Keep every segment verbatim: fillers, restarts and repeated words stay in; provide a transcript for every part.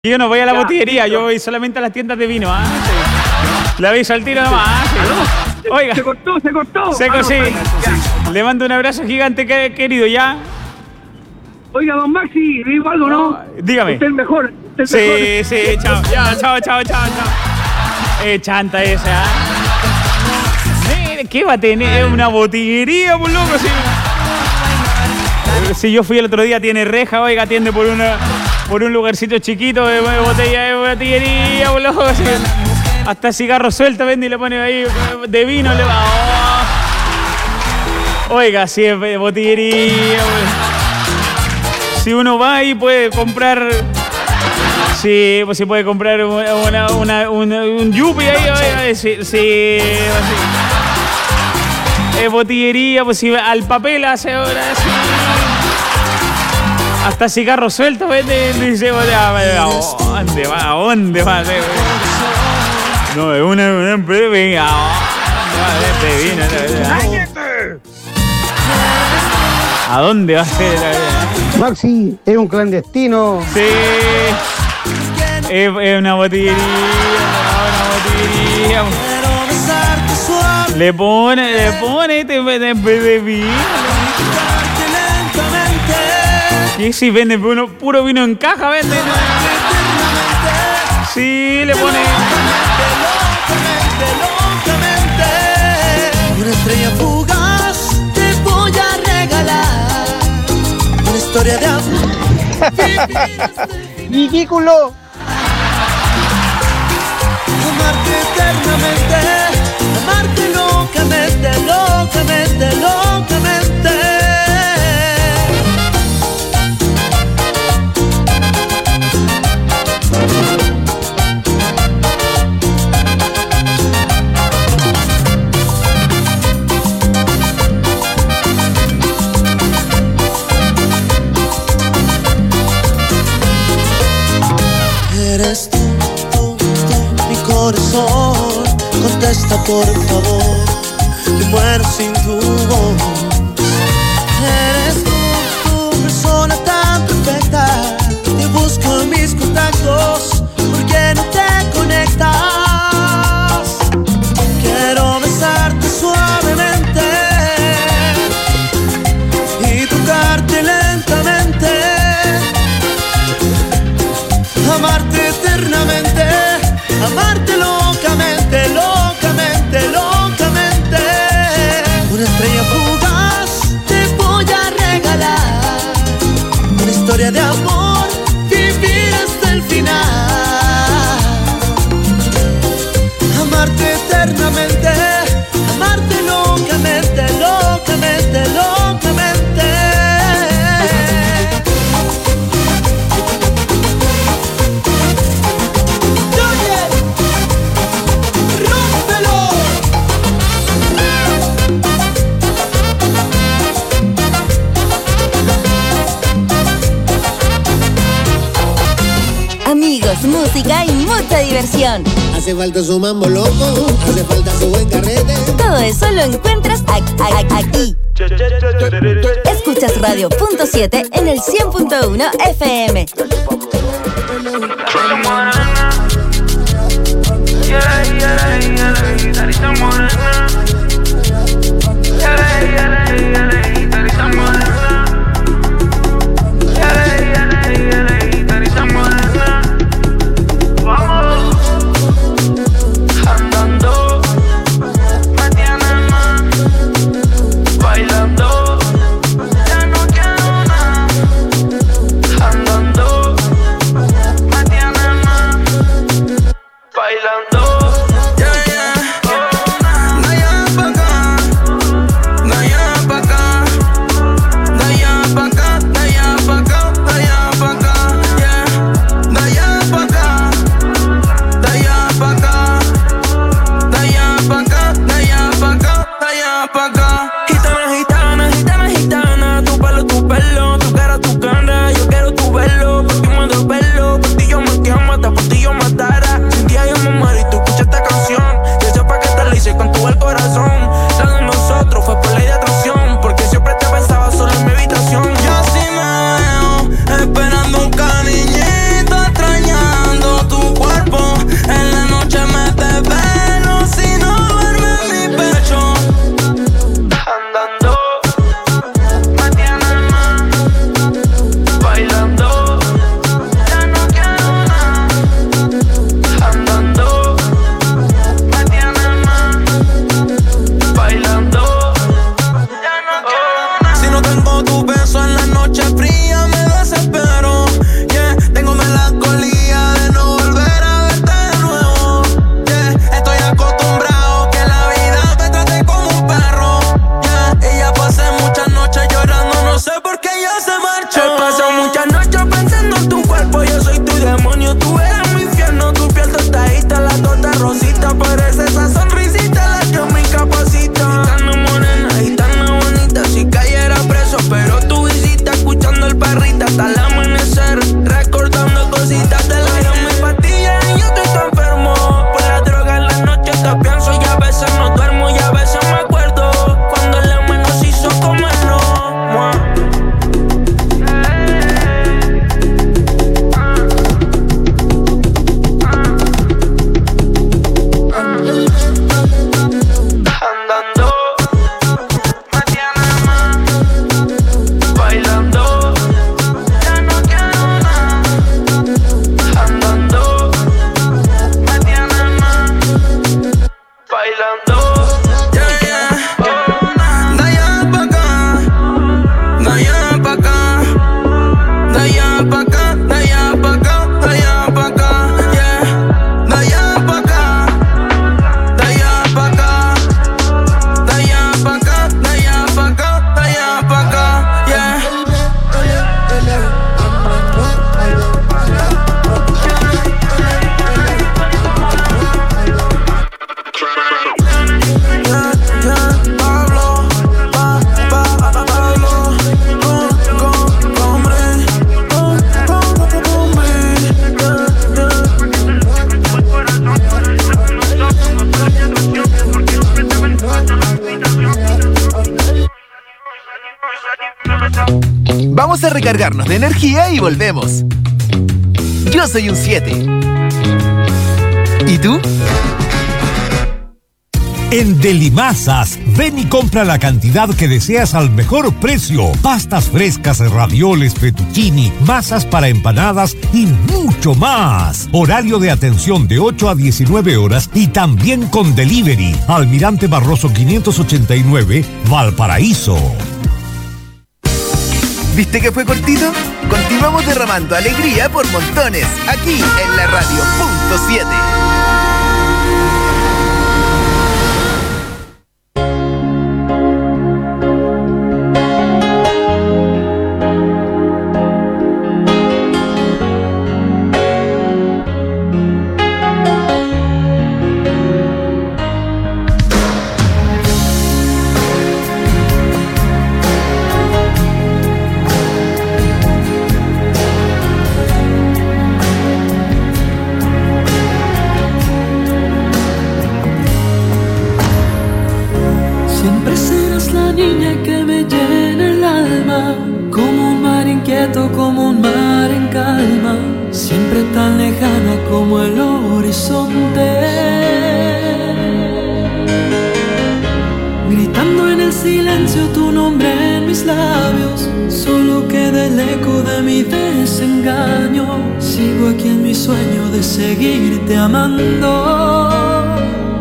Yo no voy a la Ya, botillería, listo. yo voy solamente a las tiendas de vino. ¿Ah? Sí. Le aviso al tiro nomás. ¿Ah? Sí. Oiga, Se cortó, se cortó. Seco, Ah, no, sí. ya. Le mando un abrazo gigante, que- querido, ¿ya? Oiga, don Maxi, ¿le digo algo, no? Dígame. Usted es el mejor. Usted es el Sí, mejor. sí, chao, ya, chao, chao, chao, chao. Eh, chanta esa. ¿Ah? Mire, ¿qué va a tener? Es una botillería, por loco, sí. Si yo fui el otro día, tiene reja, oiga, atiende por una por un lugarcito chiquito de botella de botillería, por loco, sí. Hasta cigarro suelto vende y le pone ahí de vino, le va. Oh. Oiga, si es de botillería, pues. Si uno va ahí puede comprar. Sí, pues si puede comprar una, una, una, una- un yupi ahí, oiga, sí, sí, así. Es botillería, pues si al papel hace ahora sí. Hasta cigarro suelto vende, dice, ¿a dónde va? ¿A dónde va? No, es una, una venga, ¿a dónde va a ser? Maxi es un clandestino. Sí, es, es una botillería, una botillería. Le pone, le pone este de, de vino. Y si vende uno, puro vino en caja, vende. Sí, le pone. Una estrella fugaz te voy a regalar. Una historia de amor. ¡Ridículo! Amarte eternamente. Amarte locamente, locamente, locamente. Eres tú, tú, tú, mi corazón. Contesta por favor, que muero sin tu voz. Eres tú, tu persona tan perfecta. Te busco en mis contactos, ¿por qué no te conectas? Quiero besarte suavemente y tocarte lentamente. Amarte eternamente, amarte locamente, locamente, locamente. Una estrella fugaz te voy a regalar. Una historia de amor, vivir hasta el final. Amarte eternamente, amarte locamente, locamente, locamente. Amigos, música y mucha diversión. Hace falta su mambo loco, hace falta su buen carrete. Todo eso lo encuentras aquí. aquí. Escuchas Radio Punto siete en el cien punto uno F M. No llames pa' acá, Vamos a recargarnos de energía y volvemos. Yo soy un siete. ¿Y tú? En Delimasas, ven y compra la cantidad que deseas al mejor precio. Pastas frescas, ravioles, fettuccini, masas para empanadas y mucho más. Horario de atención de ocho a diecinueve horas y también con delivery. Almirante Barroso quinientos ochenta y nueve, Valparaíso. ¿Viste que fue cortito? Continuamos derramando alegría por montones, aquí en la radio punto siete. Seguirte amando.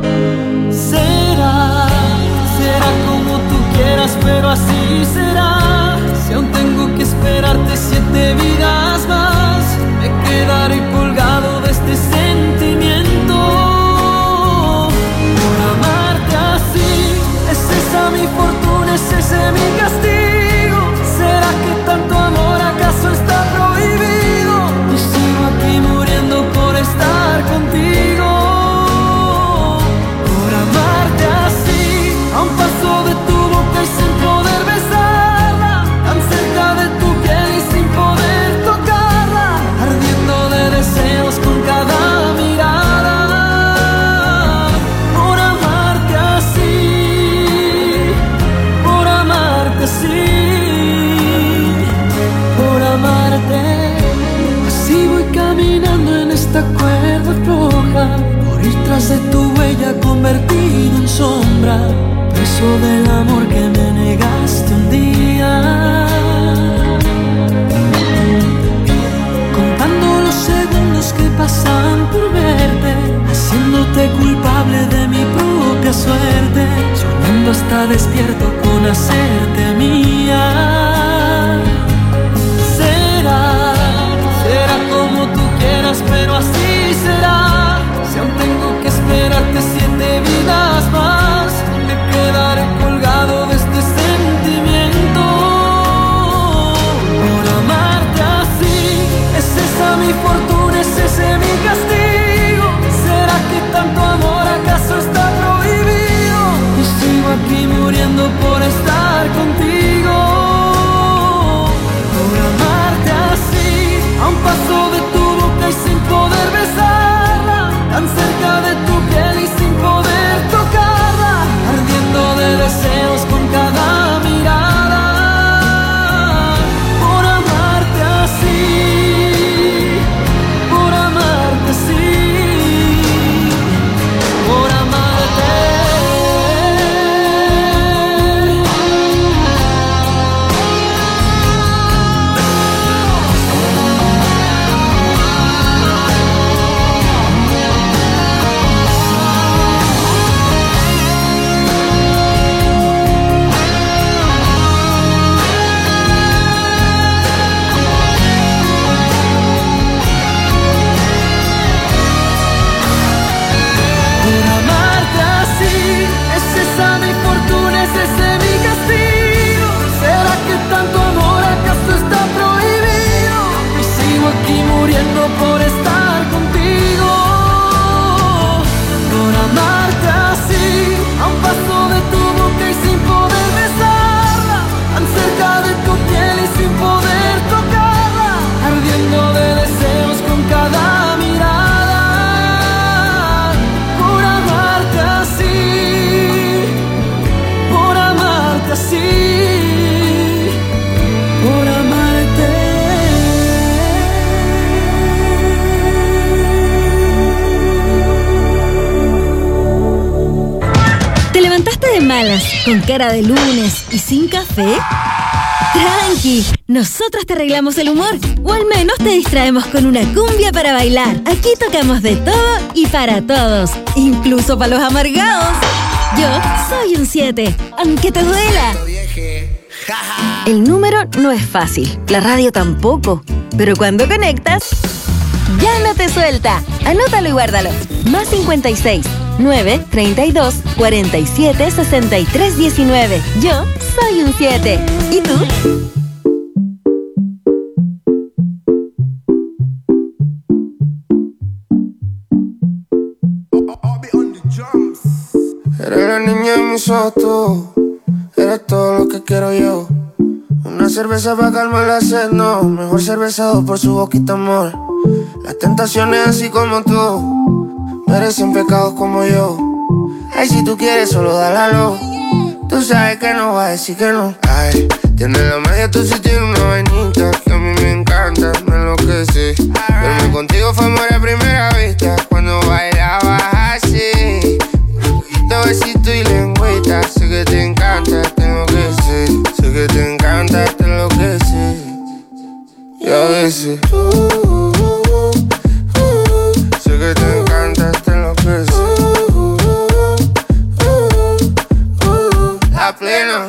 Será, será como tú quieras, pero así será. Si aún tengo que esperarte siete vidas más, me quedaré colgado de este sentimiento. Por amarte así, es esa mi fortuna, es ese mi castigo. ¿Será que tanto amor acaso está prohibido? Y sigo aquí muriendo por estar contigo, por amarte así, a un paso de tu boca y sin poder besarla, tan cerca de tu piel y sin poder tocarla, ardiendo de deseos con cada mirada, por amarte así, por amarte así, por amarte. Así voy caminando en esta cuerda floja, por ir tras de tu huella convertido en sombra, preso del amor que me negaste un día. Contando los segundos que pasan por verte, haciéndote culpable de mi propia suerte, soñando hasta despierto con hacerte mía. Será, será como tú quieras, pero así será. Si aún tengo que esperarte siete vidas más, me quedaré colgado de este sentimiento. Por amarte así, es esa mi fortuna, es ese mi castigo. ¿Será que tanto amor acaso está prohibido? Y sigo aquí muriendo por estar contigo. Por amarte así, a un paso de tu boca y sin poder besarla, tan cerca de tu piel y sin malas, con cara de lunes y sin café? Tranqui, nosotros te arreglamos el humor, o al menos te distraemos con una cumbia para bailar. Aquí tocamos de todo y para todos, incluso para los amargados. Yo soy un siete, aunque te duela. El número no es fácil, la radio tampoco, pero cuando conectas, ya no te suelta. Anótalo y guárdalo. Más cincuenta y seis, nueve, treinta y dos, cuarenta y siete, sesenta y tres, diecinueve. Yo soy un siete. ¿Y tú? Eres la niña de mis ojos, tú. Eres todo lo que quiero yo. Una cerveza para calmar la sed, no. Mejor cervezado por su boquita, amor. Las tentaciones así como tú merecen pecados como yo. Ay, si tú quieres solo dálalo. Tú sabes que no va a decir que no. Ay, tienes la magia, tú sí tienes una vainita que a mí me encanta, me enloquece. Verme contigo fue amor a primera vista cuando bailabas así. De besito y lengüita, sé que te encanta, te enloquece. Sé que te encanta, te enloquece. Y a veces uh, sé que te encanta, te enloquece. La plena.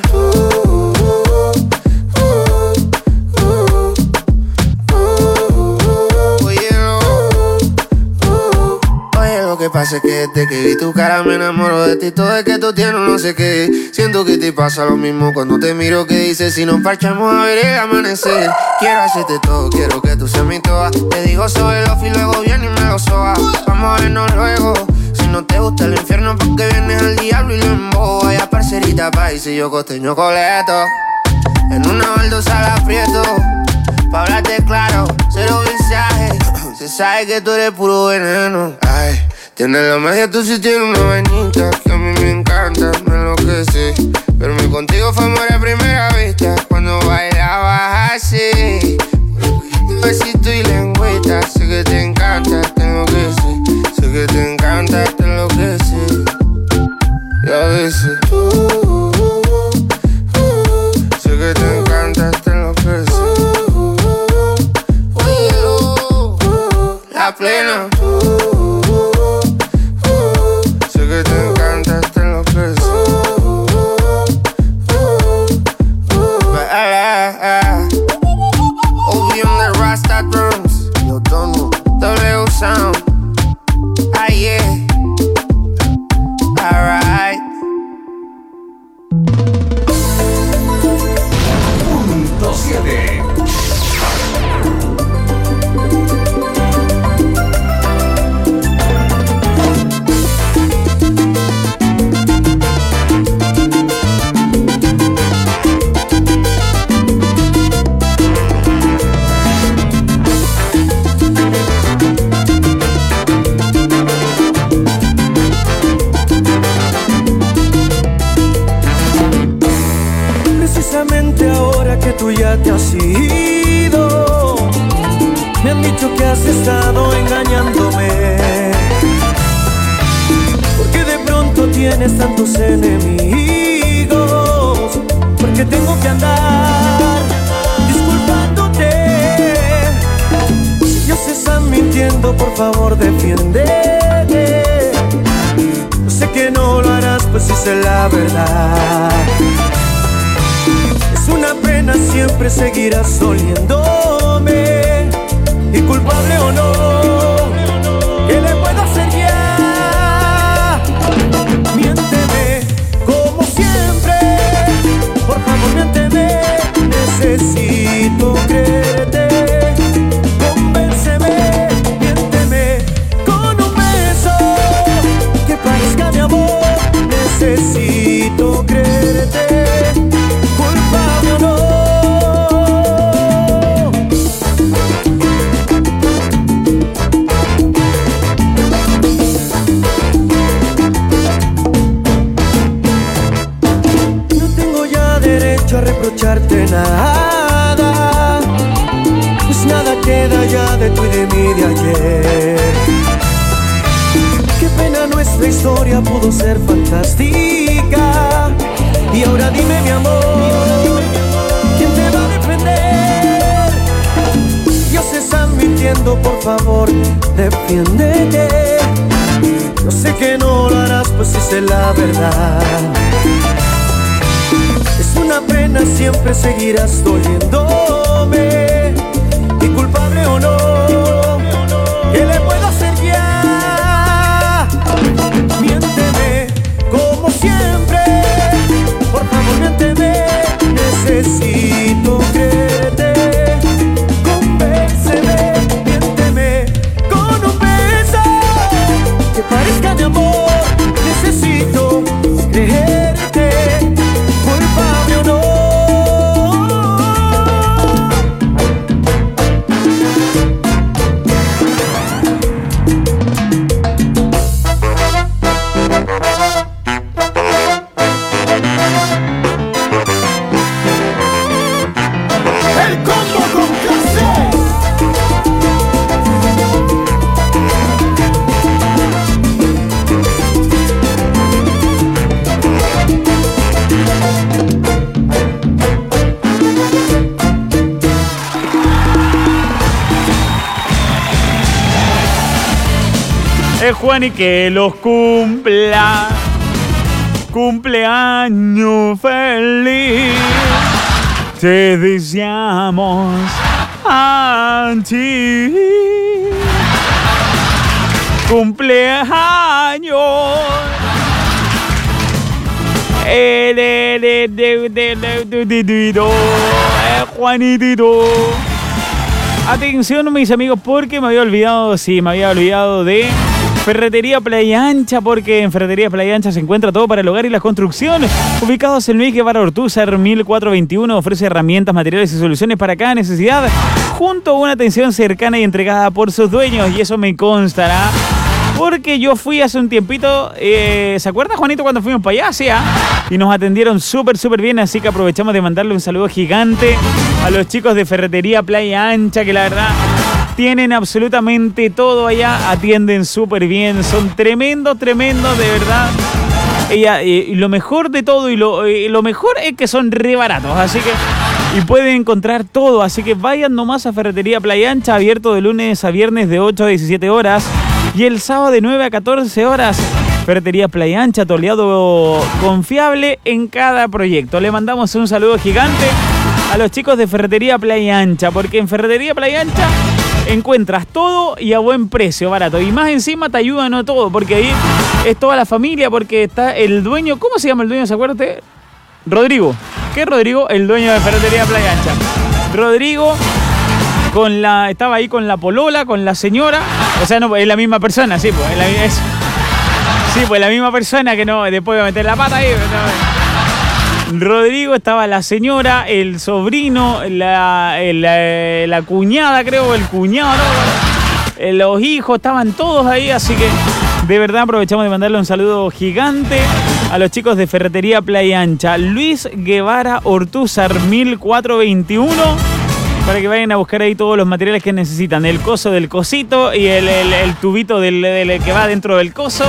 Lo que pasa es que desde que vi tu cara me enamoro de ti. Todo es que tú tienes no sé qué. Siento que te pasa lo mismo cuando te miro. Que dices si nos parchamos a ver el amanecer. Quiero hacerte todo, quiero que tú seas mi toa. Te digo sobre los y luego viene y me lo soba. Vamos a vernos luego. Si no te gusta el infierno porque vienes al diablo y lo embobo. Vaya parcerita país y yo costeño coleto. En una baldosa la aprieto. Pa' hablarte claro, cero visaje. Se sabe que tú eres puro veneno. Ay, tienes la magia, tú sí tienes una vainita que a mí me encanta, me enloquece. Verme contigo fue amor a primera vista cuando bailabas así. Besito y lengüita, sé que te encanta, te enloquece. Sé que te encanta, te enloquece. Y a veces uh, sé que te encanta, te enloquece. La plena. Sé que te encanta, te enloquece. O B M the Rasta drums. Yo tono, W sound. Ah yeah. Alright. Punto siete. Ahora que tú ya te has ido, me han dicho que has estado engañándome. Porque de pronto tienes tantos enemigos. Porque tengo que andar disculpándote. Si ellos están mintiendo, por favor defiéndete. Yo sé que no lo harás, pues sí sé la verdad. Es una pena, siempre seguirás doliéndome. Y culpable o no, ¿qué le puedo hacer ya? Miénteme, como siempre. Por favor, miénteme. Necesito creerte. Convénceme, miénteme con un beso que parezca mi amor. Necesito creerte. A reprocharte nada, pues nada queda ya de tú y de mí de ayer. Qué pena nuestra historia pudo ser fantástica, amor, ¿quién te va a defender? Dios está mintiendo, por favor, defiéndete. Yo sé que no lo harás, pues esa es la verdad. Es una pena, siempre seguirás doliéndome. Y culpable o no, ¿qué le puedo hacer ya? Miénteme como siempre, por favor miénteme. Necesito creerte, convénceme. Miénteme con un beso que parezca de amor. Necesito creerte, culpable o no. Es Juan y que los cumpla. Cumpleaños feliz. Te deseamos a ti. Cumpleaños. Eh, de, de, de, de, de, de, de, de, de, eh, Juanitito. Atención, mis amigos, porque me había olvidado, sí, me había olvidado de Ferretería Playa Ancha, porque en Ferretería Playa Ancha se encuentra todo para el hogar y las construcciones. Ubicados en Luis Guevara Ortúzar, mil cuatrocientos veintiuno, ofrece herramientas, materiales y soluciones para cada necesidad, junto a una atención cercana y entregada por sus dueños, y eso me constará. Porque yo fui hace un tiempito, eh, ¿se acuerda, Juanito, cuando fuimos para allá? Sí, ¿eh? Y nos atendieron súper, súper bien, así que aprovechamos de mandarle un saludo gigante a los chicos de Ferretería Playa Ancha, que la verdad tienen absolutamente todo allá, atienden súper bien, son tremendos, tremendos, de verdad. Ella, y, y lo mejor de todo, y lo, y lo mejor es que son re baratos, así que... Y pueden encontrar todo, así que vayan nomás a Ferretería Playa Ancha, abierto de lunes a viernes de ocho a diecisiete horas y el sábado de nueve a catorce horas. Ferretería Playa Ancha, tu aliado confiable en cada proyecto. Le mandamos un saludo gigante a los chicos de Ferretería Playa Ancha, porque en Ferretería Playa Ancha encuentras todo y a buen precio, barato. Y más encima te ayudan a todo, porque ahí es toda la familia, porque está el dueño. ¿Cómo se llama el dueño? ¿Se acuerda usted? Rodrigo. ¿Qué Rodrigo? El dueño de Ferretería Playa Ancha. Rodrigo con la, estaba ahí con la polola, con la señora. O sea, no, es la misma persona, sí, pues. Es la, es, sí, pues la misma persona que no, después de meter la pata ahí. No. Rodrigo, estaba la señora, el sobrino, la, la, la cuñada, creo, el cuñado, ¿no? Los hijos, estaban todos ahí, así que de verdad aprovechamos de mandarle un saludo gigante a los chicos de Ferretería Playa Ancha, Luis Guevara Ortúzar, mil cuatrocientos veintiuno, para que vayan a buscar ahí todos los materiales que necesitan, el coso del cosito y el, el, el tubito del, del que va dentro del coso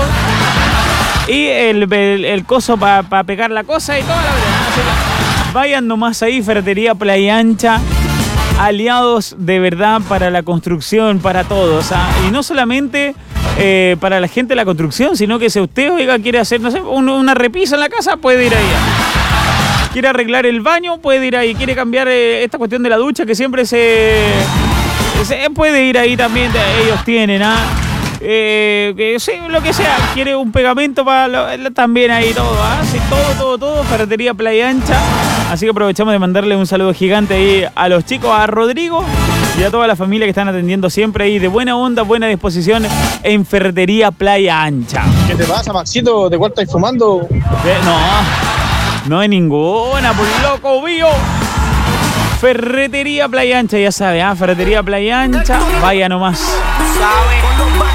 y el, el, el coso para pa pegar la cosa y toda la verdad. Así que vayan nomás ahí, Ferretería Playa Ancha, aliados de verdad para la construcción, para todos, ¿ah? Y no solamente eh, para la gente de la construcción, sino que si usted, oiga, quiere hacer, no sé, un, una repisa en la casa, puede ir ahí. Quiere arreglar el baño, puede ir ahí. Quiere cambiar eh, esta cuestión de la ducha, que siempre se, se puede ir ahí también. Ellos tienen, ¿ah? Eh, que sí, lo que sea. Quiere un pegamento para lo, también ahí todo, ¿ah? Sí, todo, todo, todo. Ferretería Playa Ancha. Así que aprovechamos de mandarle un saludo gigante ahí a los chicos, a Rodrigo y a toda la familia que están atendiendo siempre ahí de buena onda, buena disposición en Ferretería Playa Ancha. ¿Qué te pasa, Maxito? ¿De cuál estás fumando? ¿Qué? No, no hay ninguna, por loco, mío. Ferretería Playa Ancha, ya sabe, ¿ah? Ferretería Playa Ancha, vaya nomás. ¿Sabe?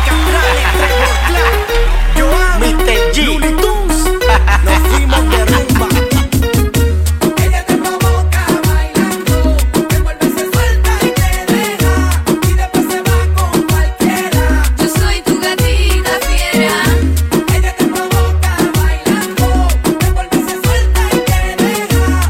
mister G. Nos fuimos de rumba. Ella te provoca bailando, te vuelve se suelta y te deja, y después se va con cualquiera. Yo soy tu gatita fiera. Ella te provoca bailando, te vuelve se suelta y te deja,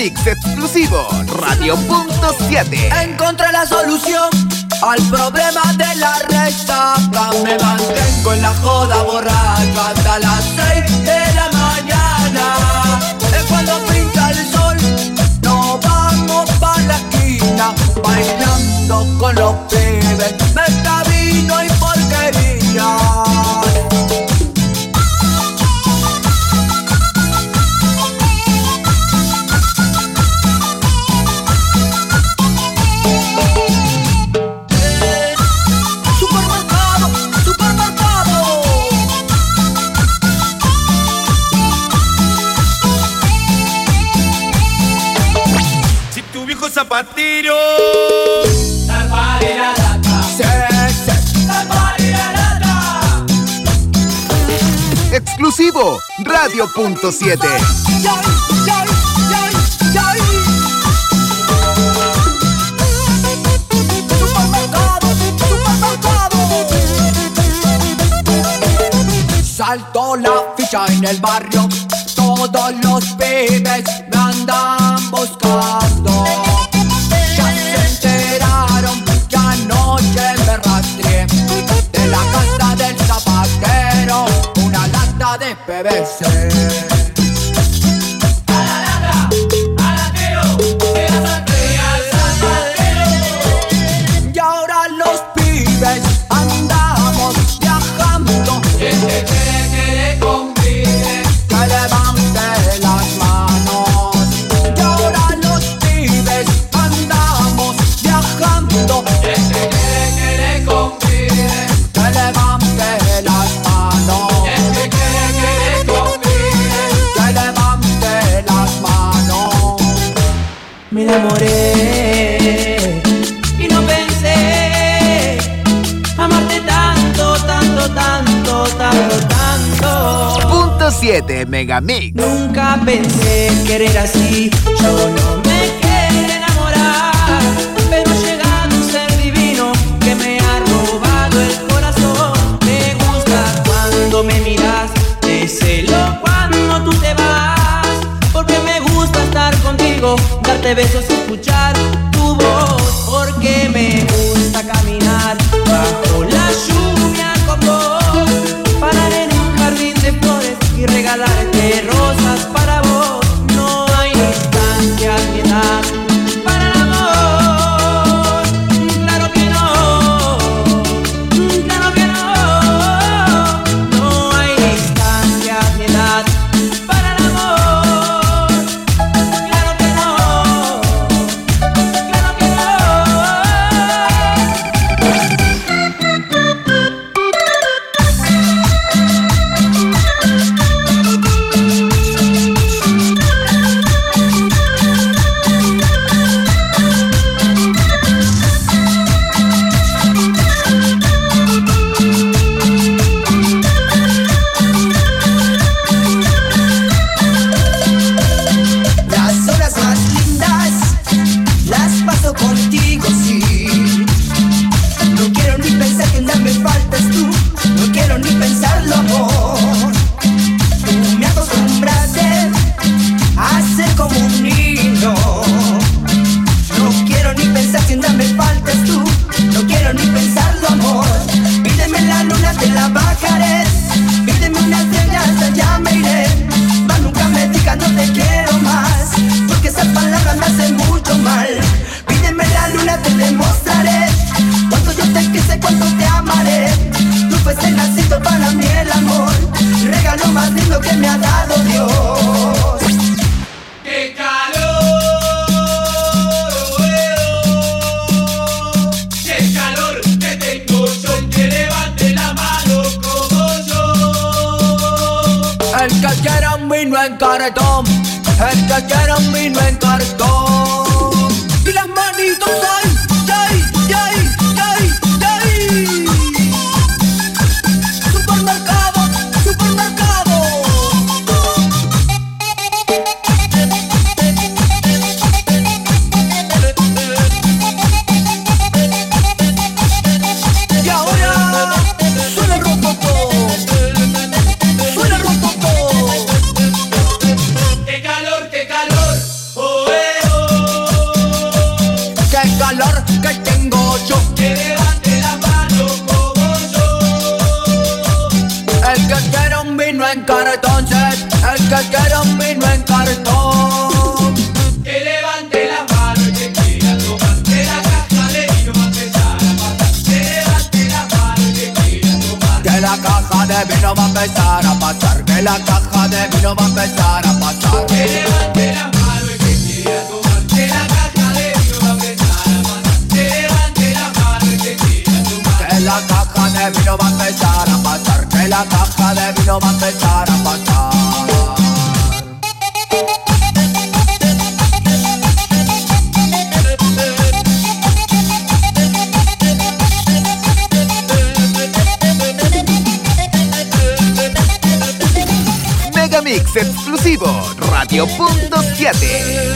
Megamix exclusivo Radio punto siete. Encontré la solución al problema de la resaca. Me mantengo en la joda borracho hasta las seis de la mañana. Es cuando pinta el sol, nos vamos pa' la esquina, bailando con los pibes, mezcla vino y porquería. Zapatero. Exclusivo Radio punto siete. Saltó la ficha en el barrio, todos los pibes me andan buscando. Ya se enteraron que anoche me rastreé de la casa del zapatero una lata de P V C. Y ahora los pibes andamos viajando. ¿Quién te quiere que le convide? Que levante las manos. Y ahora los pibes andamos viajando. ¿Quién te quiere que le convide? Que levante las manos. ¿Quién te quiere que le convide? Que levante las manos. Me enamoré y no pensé amarte tanto, tanto, tanto, tanto, tanto. Punto siete Megamix. Nunca pensé querer así. Yo no me quería enamorar, pero ha llegado un ser divino que me ha robado el corazón. Me gusta cuando me miras, te celo cuando tú te vas, porque me gusta estar contigo, darte besos y escuchar tu voz, porque me gusta caminar bajo la lluvia con vos, parar en un jardín de flores y regalarte rosas para vos. No hay distancia ni edad para el amor, claro que no, claro que no. No hay distancia ni edad para el amor, claro que no, claro que no. Las horas más lindas las paso contigo, sí. No quiero ni pensar que nada me faltas tú. No quiero ni pensarlo, amor. Tú me acostumbraste a ser como un niño. No quiero ni pensar que nada me faltas tú. No quiero ni pensarlo, amor. Pídeme la luna, te la bajaré. Pídeme una estrella, hasta allá me iré. Mas nunca me digas no te quiero más, porque esas palabras me hacen mucho mal. Pídeme la luna, te demostraré cuánto yo te quise, cuánto te amaré. Tú fuiste nacido para mí el amor, regalo más lindo que me ha dado Dios. ¡Qué calor! ¡Qué calor que tengo yo! El que levante la mano como yo. El que quiera un vino en cartón, el que quiera un vino en cartón. Y las manitos ay, ay, ay, ay, ay. Supermercado, supermercado. Y ahora suena el rococó, suena el rococó. ¡Qué calor, qué calor! ¡Oh, eh! vino en cartón, el que quiera un vino en cartón. Que levante la mano y que quiera tomar, que la caja de vino va a empezar a pasar. Que levante la mano y que quiera tomar, que la caja de vino va a empezar a pasar. Que la caja de vino va a empezar a pasar. Que levante la mano y que quiera tomar, que la caja de vino va a empezar a pasar. Que levante la mano y que quiera tomar, que la caja de vino va a empezar a pasar. Que la caja de vino va a empezar a pasar. Megamix exclusivo Radio Punto siete.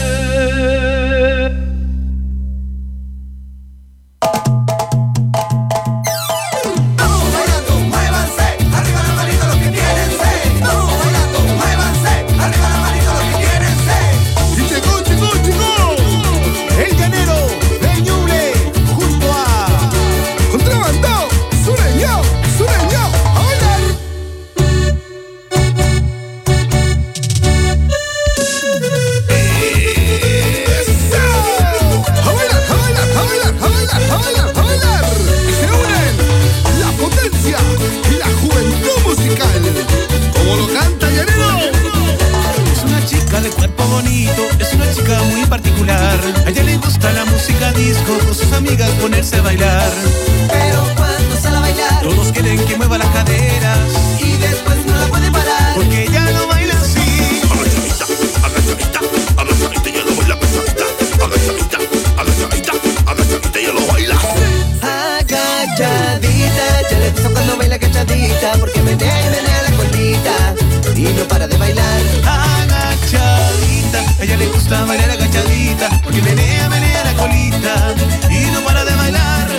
Ponerse a bailar, pero cuando sale a bailar todos quieren que mueva las caderas y después no la puede parar, porque ella no baila así. Agachadita, agachadita, agachadita, ya lo baila pesadita. Agachadita, agachadita, agachadita, ya lo baila. Agachadita, ya le gusta cuando baila agachadita, porque menea y menea la colita y no para de bailar. Agachadita, a ella le gusta bailar agachadita, porque menea, menea la colita y no para de bailar.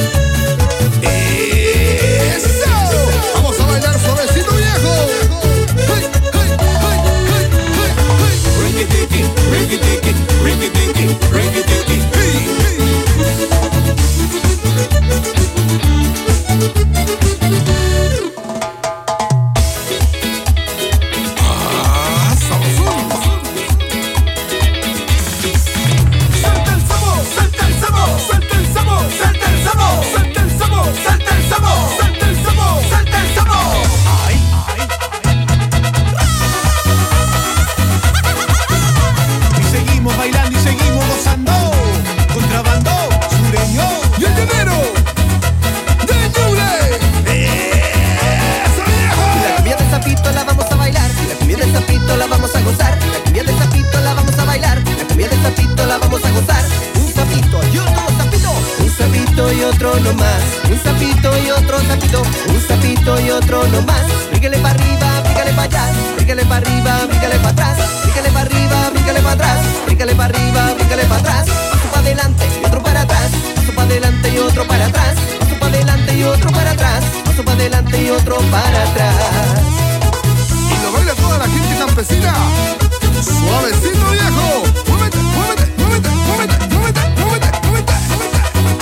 ¡Eso! Vamos a bailar suavecito, viejo. ¡Hey, hey, hey, hey, hey, hey! Ricky-tiki, ricky-tiki, ricky-tiki, ricky-tiki, hey, hey. ¡Ah, sabazón! ¡Salta el sabo! ¡Salta el sabo! ¡Salta el sabo! ¡Salta el sabo! ¡Salta el sabo! ¡Salta el sabo! ¡Salta el sabo! ¡Salta el sabo! Ay, ay, ay. Y seguimos bailando y seguimos gozando. Contrabando, sureño ¡Y el dinero! ¡De Ñuble! ¡Eso, viejo! La cumbia del sapito la vamos a bailar, la cumbia del sapito la vamos a gozar, la cumbia del sapito la vamos a bailar, la cumbia del sapito la vamos a gozar. Un sapito y otro sapito, un sapito y otro no más, un sapito y otro sapito, un sapito y otro no más. Brígale para arriba, brígale para allá, brígale para arriba, brígale para atrás, brígale para arriba, brígale para atrás, brígale para arriba, brígale para atrás. Paso para adelante y otro para atrás, paso para adelante y otro para atrás, paso para adelante y otro para atrás, paso para adelante y otro para atrás. Y lo baila toda la gente campesina. Suavecito, viejo. Muévete, muévete, muévete, muévete, muévete, muévete, muévete, muévete.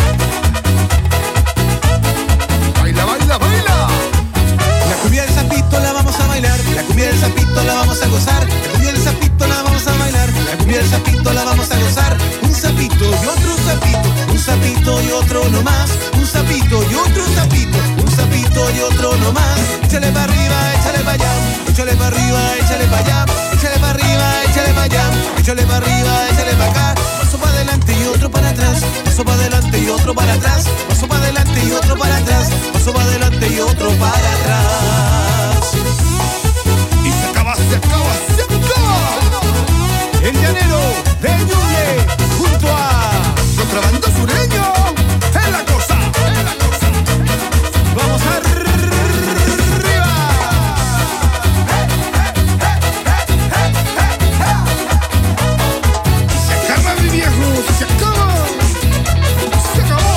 Baila, baila, baila. La cumbia del sapito la vamos a bailar, la cumbia del sapito la vamos a gozar, la cumbia del sapito la vamos a bailar, la cumbia del sapito la vamos a gozar. Un sapito y otro sapito, un sapito y otro no más, un sapito y otro sapito, un sapito y otro no más. Échale para arriba, échale para allá, échale para arriba, échale para allá, échale para arriba, échale para allá, échale para arriba, échale para acá. Paso para adelante y otro para atrás, paso para adelante y otro para atrás, paso para adelante y otro para atrás, paso para adelante y otro para atrás. Y se acaba, se acaba, se acaba. El llanero de Ñuble junto a Contrabando sureño. Es la cosa, es la cosa. Vamos arriba. Se acaba, mi viejo, se acaba. Se acabó.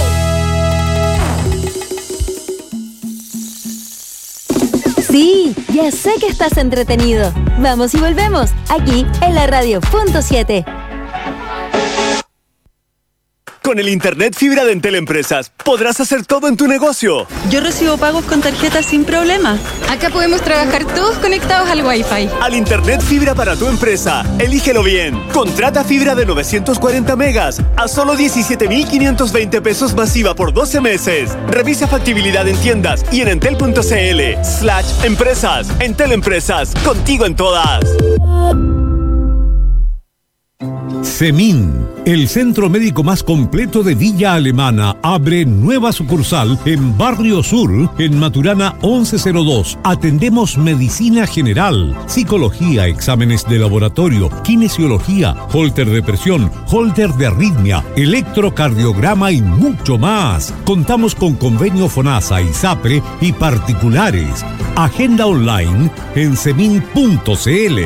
Sí, ya sé que estás entretenido. Vamos y volvemos, aquí en la Radio Punto siete. Con el internet fibra de Entel Empresas podrás hacer todo en tu negocio. Yo recibo pagos con tarjeta sin problema. Acá podemos trabajar todos conectados al Wi-Fi. Al internet fibra para tu empresa, elígelo bien. Contrata fibra de novecientos cuarenta megas a solo diecisiete mil quinientos veinte pesos masiva por doce meses. Revisa factibilidad en tiendas y en entel.cl slash empresas. Entel Empresas, contigo en todas. CEMIN, el centro médico más completo de Villa Alemana, abre nueva sucursal en Barrio Sur, en Maturana once cero dos. Atendemos medicina general, psicología, exámenes de laboratorio, kinesiología, holter de presión, holter de arritmia, electrocardiograma y mucho más. Contamos con convenio FONASA, ISAPRE y particulares. Agenda online en cemin punto cl.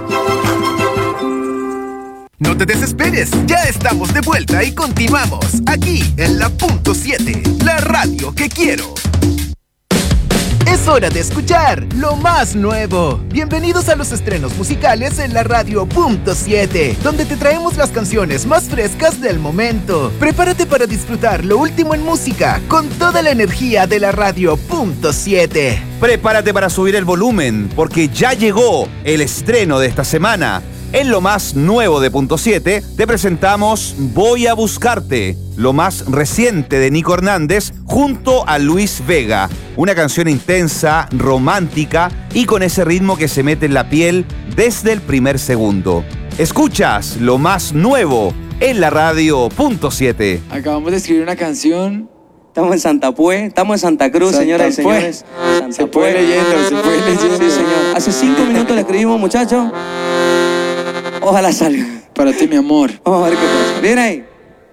No te desesperes, ya estamos de vuelta y continuamos aquí en la punto siete, la radio que quiero. Es hora de escuchar lo más nuevo. Bienvenidos a los estrenos musicales en la radio punto siete, donde te traemos las canciones más frescas del momento. Prepárate para disfrutar lo último en música con toda la energía de la radio punto siete. Prepárate para subir el volumen, porque ya llegó el estreno de esta semana. En lo más nuevo de Punto siete, te presentamos Voy a Buscarte, lo más reciente de Nico Hernández junto a Luis Vega. Una canción intensa, romántica y con ese ritmo que se mete en la piel desde el primer segundo. Escuchas lo más nuevo en la radio Punto siete. Acabamos de escribir una canción. Estamos en Santa Pue, estamos en Santa Cruz, Santa señoras y Pue. señores. Santa Se fue leyendo, se fue leyendo. Sí, señor. Hace cinco minutos le escribimos, muchachos. Ojalá salga. Para ti, mi amor. Vamos a ver qué pasa. Viene ahí.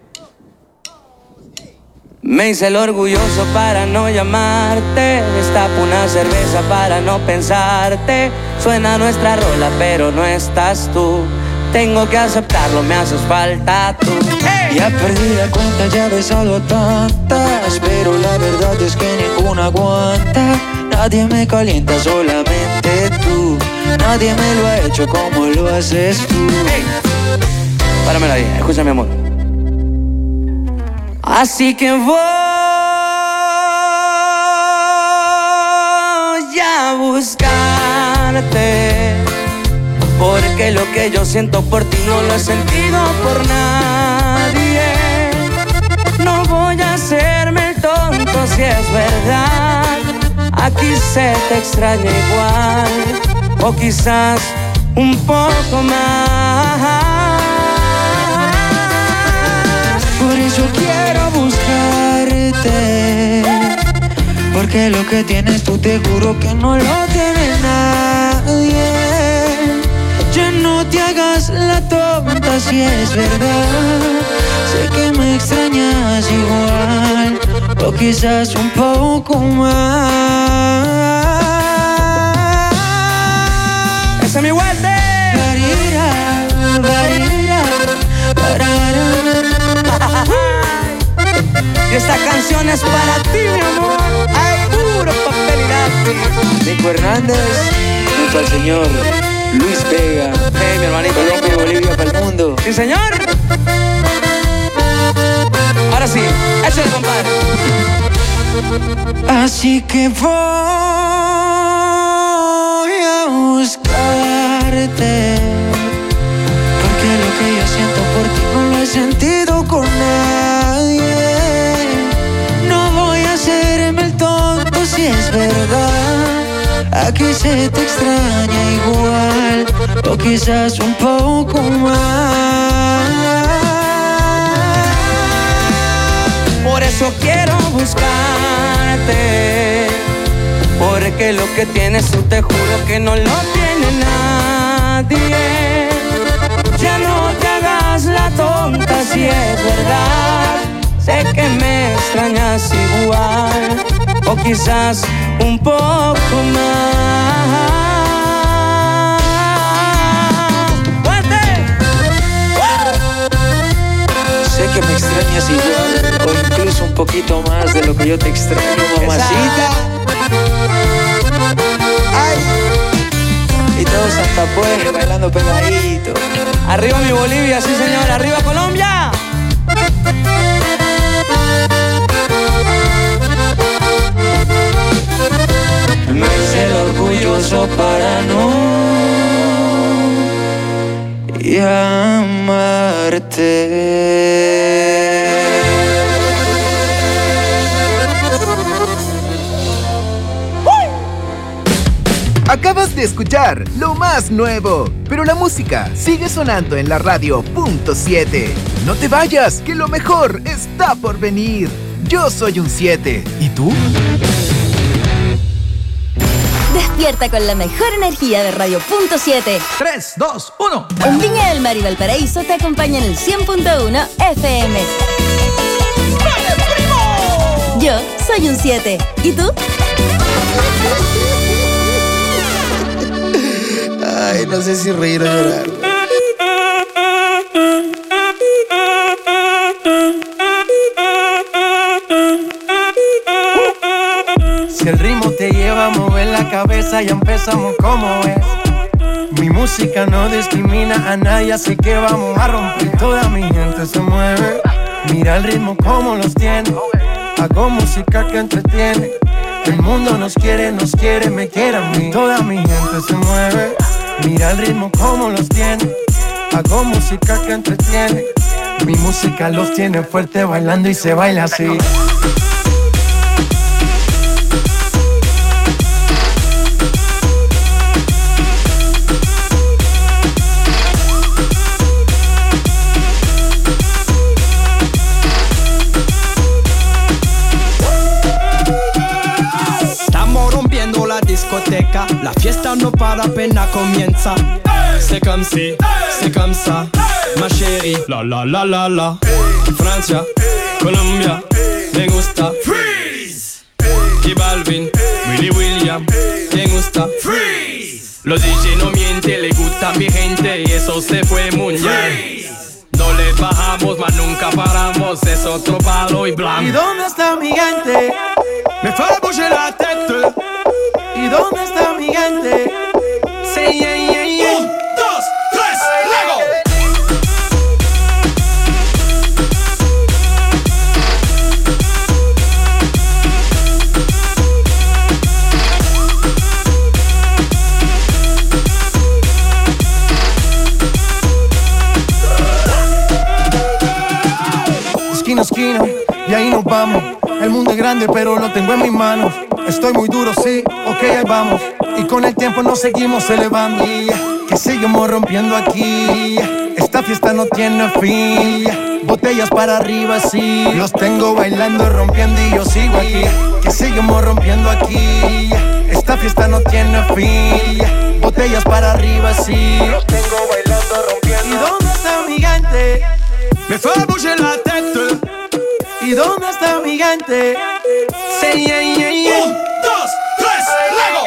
Me hice el orgulloso para no llamarte. Destapo una cerveza para no pensarte. Suena nuestra rola, pero no estás tú. Tengo que aceptarlo, me haces falta tú. ¡Hey! Ya perdí la cuenta, ya he besado a tantas, pero la verdad es que ninguna aguanta. Nadie me calienta, solamente tú. Nadie me lo ha hecho como lo haces tú. Hey. Páramela ahí, escucha mi amor. Así que voy a buscarte, porque lo que yo siento por ti no lo he sentido por nadie. No voy a hacerme el tonto si es verdad. Aquí se te extraña igual, o quizás un poco más. Por eso quiero buscarte, porque lo que tienes tú te juro que no lo tiene nadie. Ya no te hagas la tonta si es verdad. Sé que me extrañas igual, o quizás un poco más. ¡Ese es mi guante! Y esta canción es para ti, mi amor. Ay, puro papel y lápiz. Nico Hernández junto al señor Luis Vega. Hey, mi hermanito. Colombia y Bolivia para el mundo. Sí, señor. Ahora sí, échale, compadre. Así que voy a buscarte, porque lo que yo siento por ti no lo he sentido con nadie. No voy a hacerme el tonto si es verdad. Aquí se te extraña igual, o quizás un poco más. Por eso quiero buscarte, porque lo que tienes tú te juro que no lo tiene nadie. Ya no te hagas la tonta si es verdad. Sé que me extrañas igual, o quizás un poco más. ¡Fuerte! Sé que me extrañas igual, o incluso un poquito más de lo que yo te extraño, mamacita. Ay. Y todo Santa Pue bailando pegadito. Arriba mi Bolivia, sí señor, arriba Colombia. esfuerzo para no llamarte. Acabas de escuchar lo más nuevo, pero la música sigue sonando en la radio punto siete. No te vayas, que lo mejor está por venir. Yo soy un siete. ¿Y tú? Despierta con la mejor energía de Radio Punto siete. tres, dos, uno. En Viña del Mar y Valparaíso te acompañan el cien punto uno F M. Yo soy un siete. ¿Y tú? Ay, no sé si reír o llorar. Si el ritmo te lleva a mover la cabeza, ya empezamos como es. Mi música no discrimina a nadie, así que vamos a romper. Toda mi gente se mueve. Mira el ritmo como los tiene. Hago música que entretiene. El mundo nos quiere, nos quiere, me quiere a mí. Toda mi gente se mueve. Mira el ritmo como los tiene. Hago música que entretiene. Mi música los tiene fuerte bailando y se baila así. La fiesta no para, apenas comienza. C'est comme si, c'est comme ça, ma chérie. La la la la la. Francia, Colombia, me gusta. Freeze. Y Balvin, Willy William, me gusta. Freeze. Los D J no mienten, le gusta a mi gente y eso se fue muy bien. No le bajamos, mas nunca paramos, es otro palo y blanco. ¿Y dónde está mi gente? Me fue a bouger la tête. ¿Y dónde está mi gente? Sí, yeah, yeah, yeah. Un, dos, tres, luego. Esquina a esquina, y ahí nos vamos. El mundo es grande, pero lo tengo en mis manos. Estoy muy duro, sí, ok, ahí vamos. Y con el tiempo nos seguimos elevando. Que seguimos rompiendo aquí. Esta fiesta no tiene fin. Botellas para arriba, sí. Los tengo bailando, rompiendo y yo sigo aquí. Que seguimos rompiendo aquí. Esta fiesta no tiene fin. Botellas para arriba, sí. Los tengo bailando, rompiendo. ¿Y dónde está mi gente? Me fue a bouger la tête. ¿Y dónde está mi gente? Sí, yeah, yeah, yeah. Un, dos, tres, luego.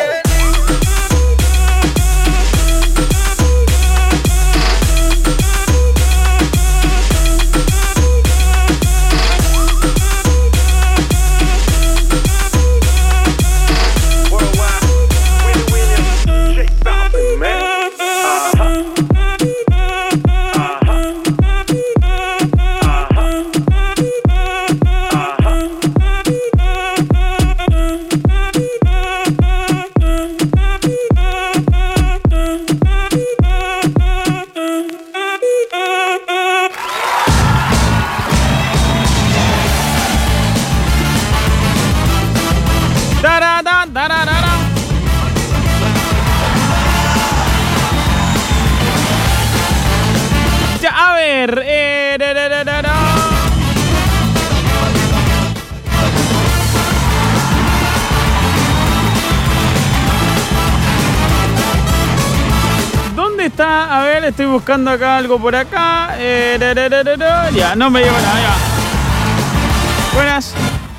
A ver, eh, da, da, da, da, da. ¿Dónde está? A ver, estoy buscando acá algo por acá. Eh, da, da, da, da, da. Ya, no me llevo nada, ya. Buenas.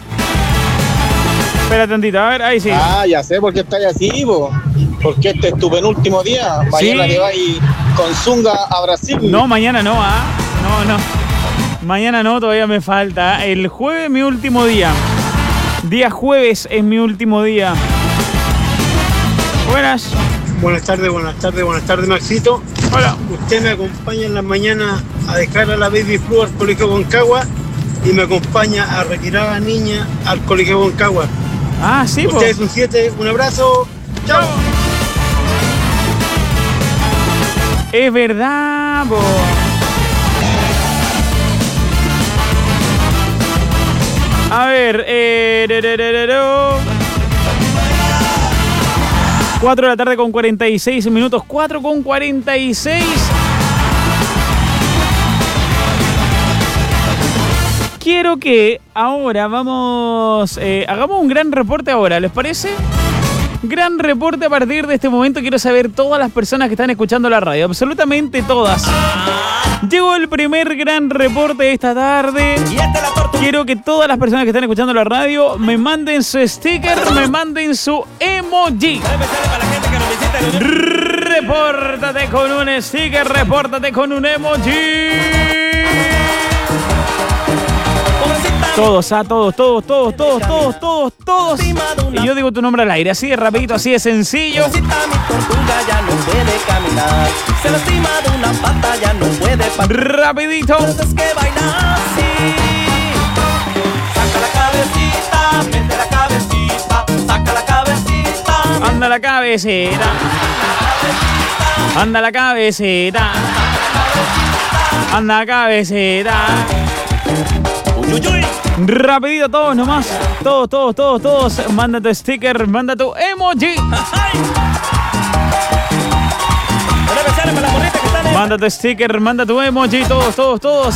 Espera tantito, a ver, ahí sí. Ah, ya sé por qué estáis así, po. Porque este es tu penúltimo día. Mañana Sí. te vas con Zunga a Brasil. No, mañana no, ¿ah? No, no. Mañana no, todavía me falta. El jueves es mi último día. Día jueves es mi último día. Buenas. Buenas tardes, buenas tardes, buenas tardes, Maxito. Hola. Usted me acompaña en las mañanas a dejar a la Baby Flu al Colegio Concagua y me acompaña a retirar a la niña al Colegio Concagua. Ah, sí, Usted po. es un siete, un abrazo. Chao. Es verdad, po. A ver, eh, de, de, de, de, de. cuatro de la tarde con cuarenta y seis minutos. cuatro con cuarenta y seis. Quiero que ahora vamos... Eh, hagamos un gran reporte ahora, ¿les parece? Gran reporte a partir de este momento. Quiero saber todas las personas que están escuchando la radio. Absolutamente todas. Llegó el primer gran reporte de esta tarde. Quiero que todas las personas que están escuchando la radio me manden su sticker, me manden su emoji. Repórtate con un sticker, repórtate con un emoji. Todos, a ah, todos, todos, todos, todos, todos, todos, todos. Y yo digo tu nombre al aire, así de rapidito, así de sencillo. Mi tortuga ya no puede caminar. Se lastima de una pata, ya no puede parar. Rapidito. Por eso es que baila así. Saca la cabecita, mete la cabecita. Saca la cabecita. Anda la cabecita. Anda la cabecita. Anda la cabecita. Uy, uy, uy. Rapidito todos nomás. Todos, todos, todos, todos. Manda tu sticker, manda tu emoji. Manda tu sticker, manda tu emoji. Todos, todos, todos.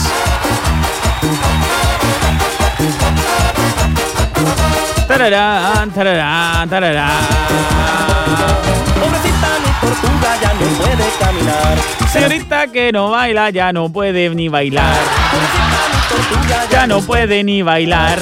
Tararán, tararán, tararán. Pobrecita, mi tortuga ya no puede caminar. Señorita que no baila ya no puede ni bailar. Ya no puede ni bailar.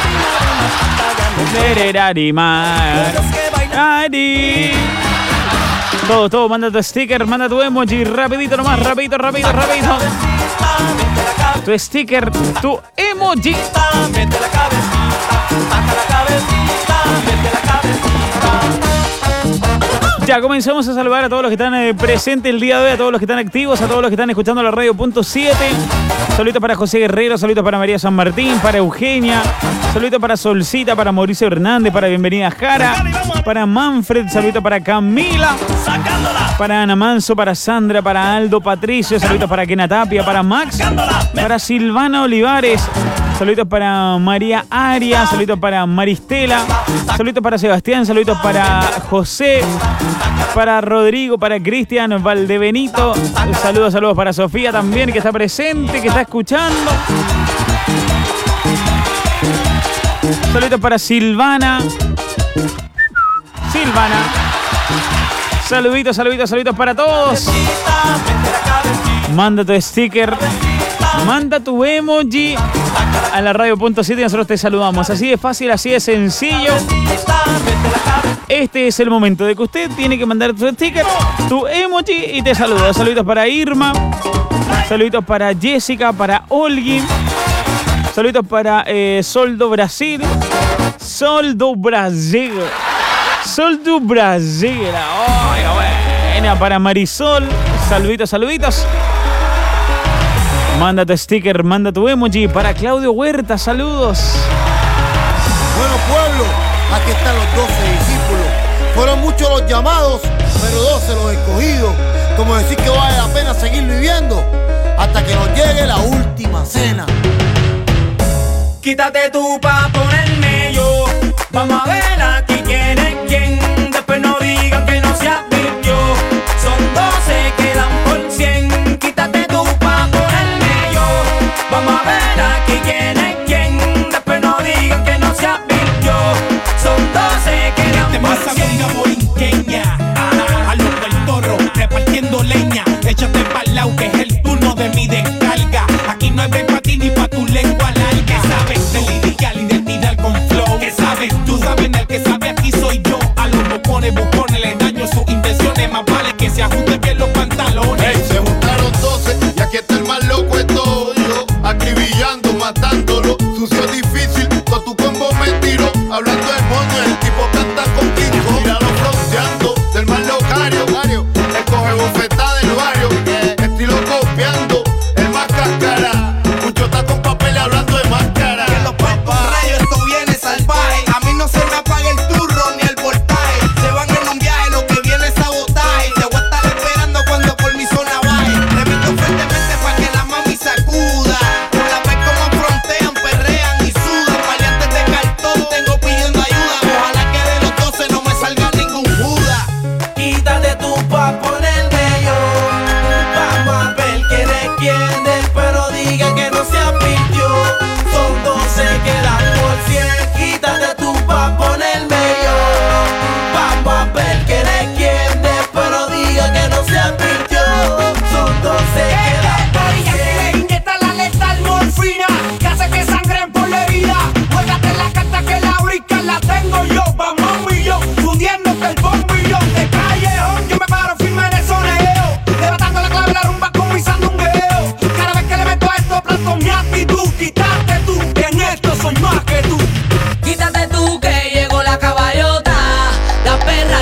Todo, todo, manda tu sticker, manda tu emoji, rapidito nomás, rapidito, rapidito, rapidito. Tu sticker, tu emoji. Mete la cabecita, saca la cabecita, mete la cabecita. Ya comenzamos a saludar a todos los que están eh, presentes el día de hoy, a todos los que están activos, a todos los que están escuchando la radio punto siete. Saluditos para José Guerrero, saluditos para María San Martín, para Eugenia, saluditos para Solcita, para Mauricio Hernández, para Bienvenida Jara, para Manfred, saluditos para Camila, para Ana Manso, para Sandra, para Aldo Patricio, saluditos para Kena Tapia, para Max, para Silvana Olivares, saluditos para María Arias, saluditos para Maristela, saluditos para Sebastián, saluditos para José, para Rodrigo, para Cristian Valdebenito, saludos, saludos para Sofía también, que está presente, que está escuchando. Saludos para Silvana. Silvana. Saluditos, saluditos, saluditos para todos. Manda tu sticker. Manda tu emoji a la radio punto siete y nosotros te saludamos. Así de fácil, así de sencillo. Este es el momento de que usted tiene que mandar tu sticker, tu emoji y te saludo. Saluditos para Irma. Saluditos para Jessica, para Olgui. Saluditos para eh, Soldo Brasil. Soldo Brasil. Soldo Brasil. Oiga, buena. Para Marisol. Saluditos, saluditos. Manda tu sticker, manda tu emoji. Para Claudio Huerta, saludos. Bueno, pueblo, aquí están los doce discípulos. Fueron muchos los llamados, pero doce los escogidos. Como decir que vale la pena seguir viviendo hasta que nos llegue la última cena. Quítate tú pa' ponerme yo. Vamos a ver aquí quién es quién. Después no digan que no se advirtió. Son doce, quedan por cien. Quítate tú pa' ponerme yo. Vamos a ver aquí quién es quién. Después no digan que no se advirtió. Son doce, quedan por cien. Borinqueña, a lo del toro, repartiendo leña. Échate pa'l lado que es el turno de mi descarga. Aquí no hay break pa' ti ni pa' tu lengua larga. ¿Qué sabes de lirical y de tirar con flow? ¿Qué sabes? Tú sabes el que sabe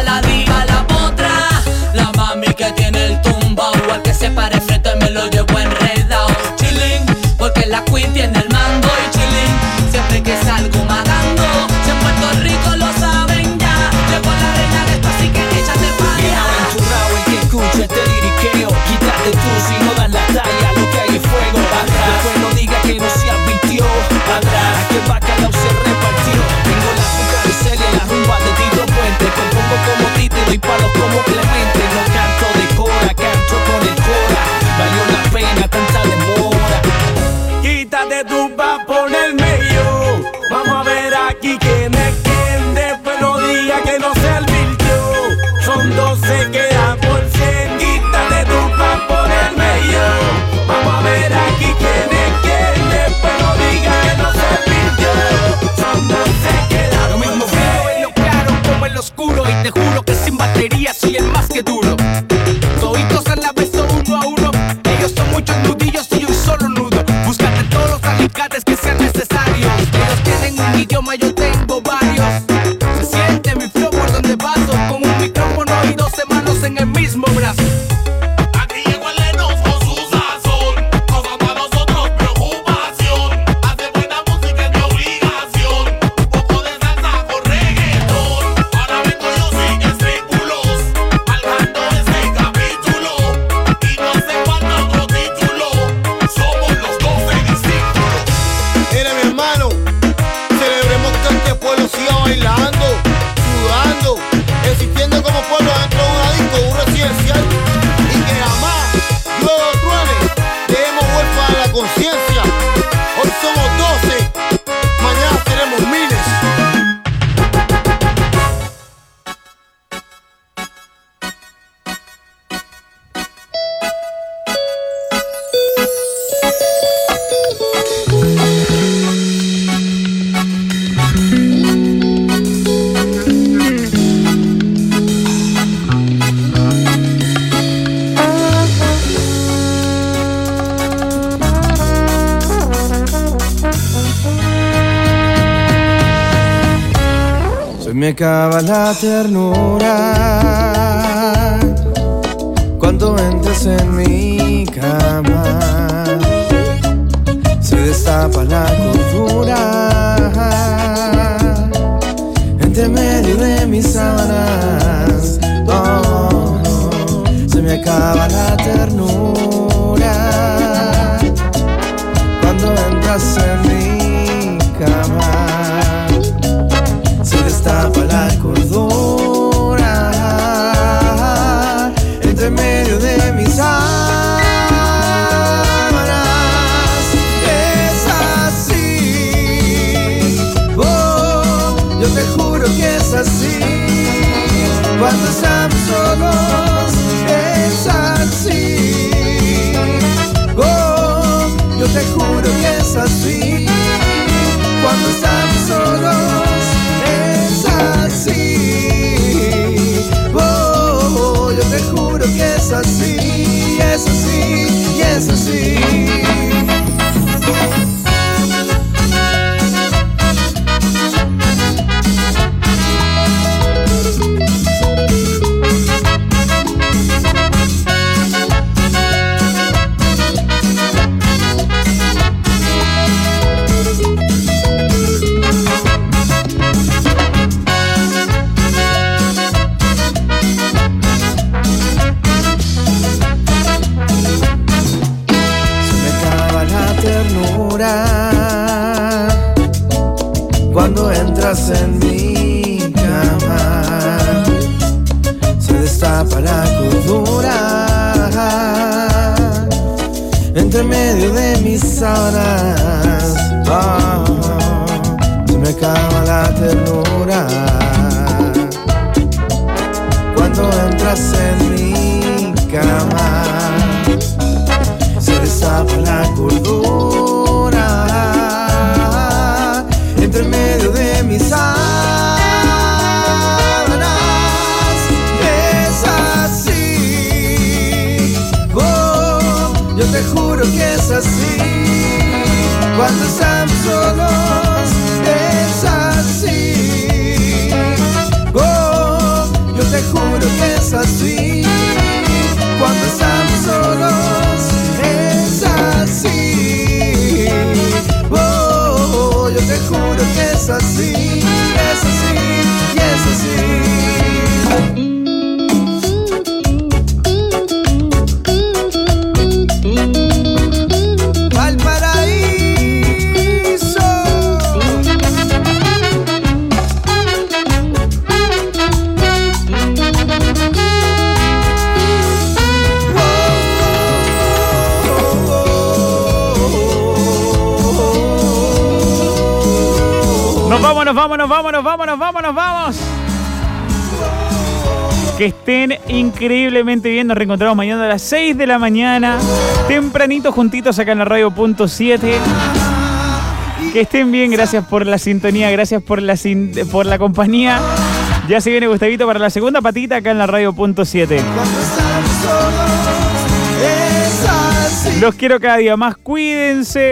la diva, la potra, la mami que tiene el tumbao, al que se pare frente me lo llevo enredado. Chilling, porque la queen tiene el mando y chilling, siempre que salgo magando. Si en Puerto Rico lo saben ya, llegó la reina de esto, así que échate pa' allá. Aventurado el que escuche este liriqueo, quítate tú si no das la talla, lo que hay es fuego. Atrás, después no diga que no se advirtió. Atrás, que el bacalao se repartió. Tengo la azúcar y Celia, la rumba de Tito Puente. Compongo como Tito y doy palos como Clemente. No canto de cora, canto con el cora. Valió la pena tanta demora. Quítate tú pa' ponerme yo. Vamos a ver aquí quién es quién. Después no diga que no se advirtió. Son doce que da por cien. Quítate tú pa' ponerme yo. Vamos a ver aquí quién es quién. Después no diga que no se advirtió. Son doce que da Lo mismo veo en lo claro como en lo oscuro. Y te juro que sin batería soy el más que duro. Toditos a la vez son uno a uno. Ellos son muchos nudillos y un solo nudo. Búscate todos los alicates que sean necesarios. Ellos tienen un idioma, yo tengo varios. Se siente mi flow por donde paso, con un micrófono y doce manos en el mismo brazo. Aquí llegó el Lenos con su sazón, causando a nosotros preocupación. Hacer buena música es mi obligación. Un poco de salsa con reggaetón. Ahora vengo yo sin escrúpulos, alzando este capítulo. Y no sé cuánto otro título. Somos los doce discípulos. Mire mi hermano, celebremos que este pueblo siga bailando, sudando, existiendo como pueblo dentro de una disco, un residencial, y que jamás luego truene, dejemos huérfana la conciencia. Hoy somos doce, mañana seremos miles. Se me acaba la ternura cuando entras en mi cama. Se destapa la cordura entre medio de mis sábanas. Oh, se me acaba la ternura cuando entras en mi cama. Se destapa la cordura entre medio de mis sábanas. Es así, oh, yo te juro que es así. Cuando estamos solos es así, oh, yo te juro que es así. Cuando estamos solos es así, oh, yo te juro que es así, es así, y es así. Cuando entras en mi cama, se destapa la cordura entre medio de mis sábanas. Oh, se me acaba la ternura cuando entras en mi cama. Se destapa la cordura entre medio de mis sábanas. Es así, oh, yo te juro que es así. Cuando estamos solos es así, oh, yo te juro que es así. Cuando estamos solos es así. Oh, yo te juro que es así, es así, y es así. Vámonos, vámonos, vámonos, vámonos, vámonos, vamos. Que estén increíblemente bien. Nos reencontramos mañana a las seis de la mañana. Tempranito juntitos acá en la radio punto siete. Que estén bien. Gracias por la sintonía. Gracias por la, sin, por la compañía. Ya se viene Gustavito para la segunda patita acá en la radio punto siete. Los quiero cada día más. Cuídense.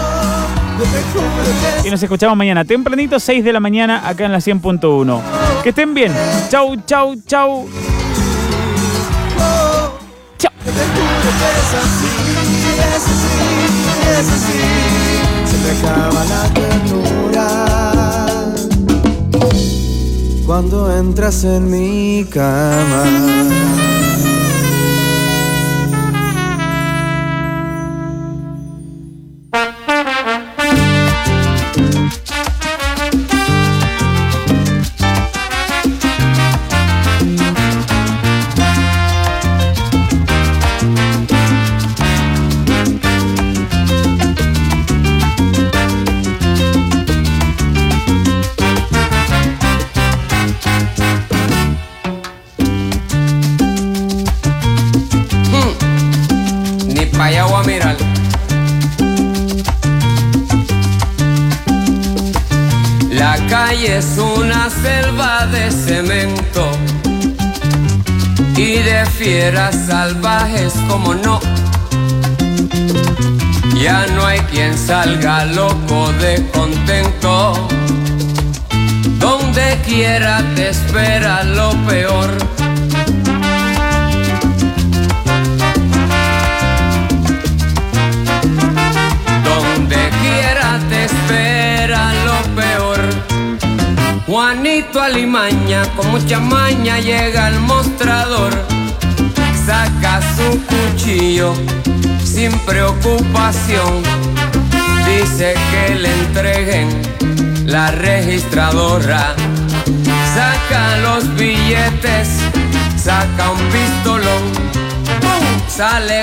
Y nos escuchamos mañana tempranito, seis de la mañana, acá en la cien punto uno. Que estén bien. Chau, chau, chau. Chau. Se me acaba la ternura cuando entras en mi cama. Es una selva de cemento y de fieras salvajes, como no. Ya no hay quien salga loco de contento. Donde quiera te espera lo peor. Donde quiera te espera lo peor. Juanito Alimaña con mucha maña llega al mostrador, saca su cuchillo sin preocupación, dice que le entreguen la registradora, saca los billetes, saca un pistolón, ¡pum! Sale